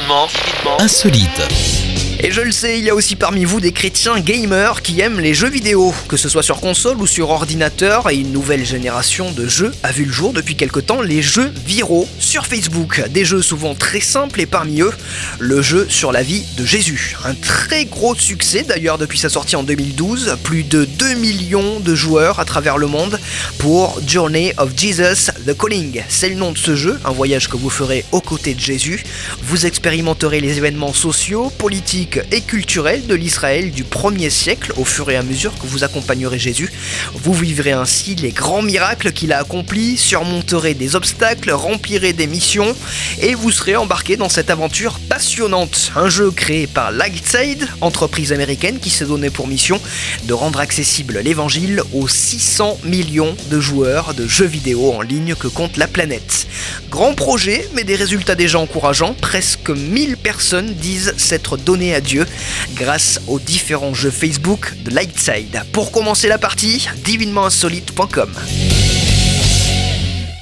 insolite. Et je le sais, il y a aussi parmi vous des chrétiens gamers qui aiment les jeux vidéo, que ce soit sur console ou sur ordinateur, et une nouvelle génération de jeux a vu le jour depuis quelque temps, les jeux viraux sur Facebook. Des jeux souvent très simples et parmi eux, le jeu sur la vie de Jésus. Un très gros succès d'ailleurs depuis sa sortie en 2012, plus de 2 millions de joueurs à travers le monde pour Journey of Jesus The Calling. C'est le nom de ce jeu, un voyage que vous ferez aux côtés de Jésus. Vous expérimenterez les événements sociaux, politiques et culturels de l'Israël du 1er siècle au fur et à mesure que vous accompagnerez Jésus. Vous vivrez ainsi les grands miracles qu'il a accomplis, surmonterez des obstacles, remplirez des missions et vous serez embarqué dans cette aventure passionnante. Un jeu créé par Lightside, entreprise américaine qui s'est donné pour mission de rendre accessible l'évangile aux 600 millions de joueurs de jeux vidéo en ligne que compte la planète. Grand projet, mais des résultats déjà encourageants. Presque 1000 personnes disent s'être données à Dieu grâce aux différents jeux Facebook de Lightside. Pour commencer la partie, divinementinsolite.com.